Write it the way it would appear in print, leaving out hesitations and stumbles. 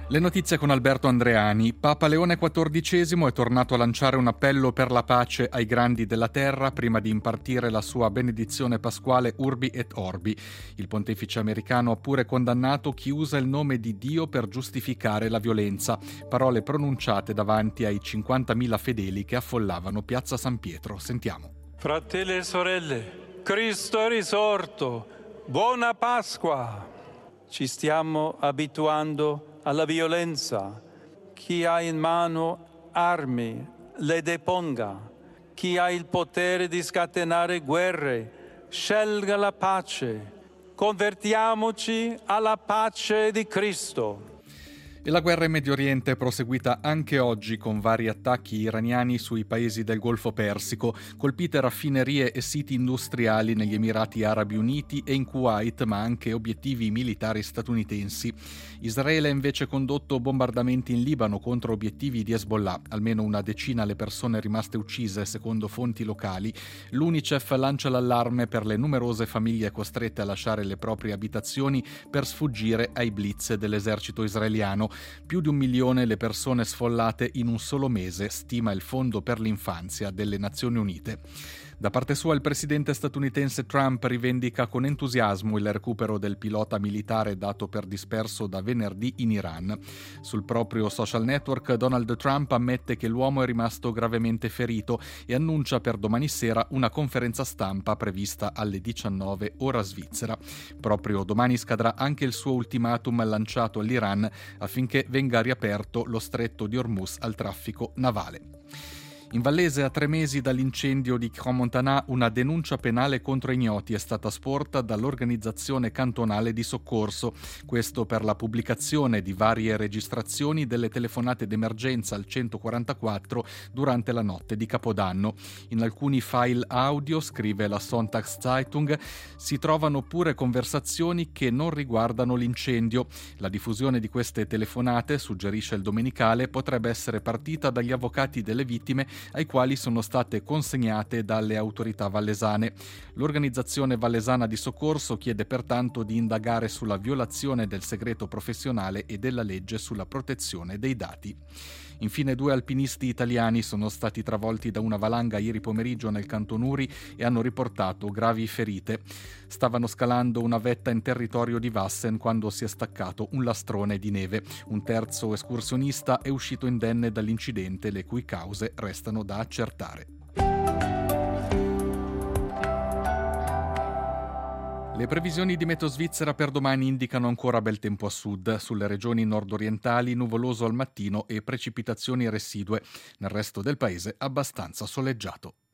Le notizie con Alberto Andreani. Papa Leone XIV è tornato a lanciare un appello per la pace ai grandi della terra prima di impartire la sua benedizione pasquale Urbi et Orbi. Il pontefice americano ha pure condannato chi usa il nome di Dio per giustificare la violenza. Parole pronunciate davanti ai 50.000 fedeli che affollavano Piazza San Pietro. Sentiamo. Fratelli e sorelle, Cristo è risorto. Buona Pasqua! Ci stiamo abituando alla violenza. Chi ha in mano armi le deponga. Chi ha il potere di scatenare guerre scelga la pace. Convertiamoci alla pace di Cristo. E la guerra in Medio Oriente è proseguita anche oggi con vari attacchi iraniani sui paesi del Golfo Persico, colpite raffinerie e siti industriali negli Emirati Arabi Uniti e in Kuwait, ma anche obiettivi militari statunitensi. Israele ha invece condotto bombardamenti in Libano contro obiettivi di Hezbollah, almeno una decina le persone rimaste uccise secondo fonti locali. L'UNICEF lancia l'allarme per le numerose famiglie costrette a lasciare le proprie abitazioni per sfuggire ai blitz dell'esercito israeliano. Più di 1 milione le persone sfollate in un solo mese, stima il Fondo per l'infanzia delle Nazioni Unite. Da parte sua il presidente statunitense Trump rivendica con entusiasmo il recupero del pilota militare dato per disperso da venerdì in Iran. Sul proprio social network Donald Trump ammette che l'uomo è rimasto gravemente ferito e annuncia per domani sera una conferenza stampa prevista alle 19 ora svizzera. Proprio domani scadrà anche il suo ultimatum lanciato all'Iran affinché venga riaperto lo stretto di Hormuz al traffico navale. In Vallese, a 3 mesi dall'incendio di Crans-Montana, una denuncia penale contro ignoti è stata sporta dall'organizzazione cantonale di soccorso. Questo per la pubblicazione di varie registrazioni delle telefonate d'emergenza al 144 durante la notte di Capodanno. In alcuni file audio, scrive la Sonntagszeitung, si trovano pure conversazioni che non riguardano l'incendio. La diffusione di queste telefonate, suggerisce il Domenicale, potrebbe essere partita dagli avvocati delle vittime ai quali sono state consegnate dalle autorità vallesane. L'organizzazione vallesana di soccorso chiede pertanto di indagare sulla violazione del segreto professionale e della legge sulla protezione dei dati. Infine 2 alpinisti italiani sono stati travolti da una valanga ieri pomeriggio nel Canton Uri e hanno riportato gravi ferite. Stavano scalando una vetta in territorio di Vassen quando si è staccato un lastrone di neve. Un terzo escursionista è uscito indenne dall'incidente, le cui cause restano da accertare. Le previsioni di meteo svizzera per domani indicano ancora bel tempo a sud. Sulle regioni nord-orientali nuvoloso al mattino e precipitazioni residue. Nel resto del paese abbastanza soleggiato.